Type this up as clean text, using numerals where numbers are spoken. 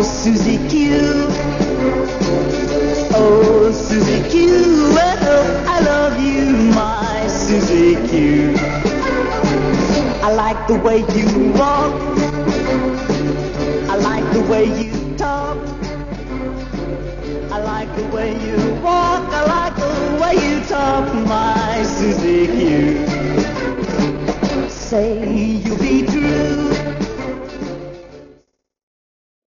Susie Q. Oh, Susie Q. Well, I love you, my Susie Q. I like the way you walk. I like the way you talk. I like the way you walk.